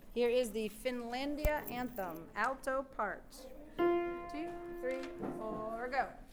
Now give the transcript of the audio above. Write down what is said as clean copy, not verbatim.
Here is the Finlandia anthem, alto part. 2, 3, 4, go.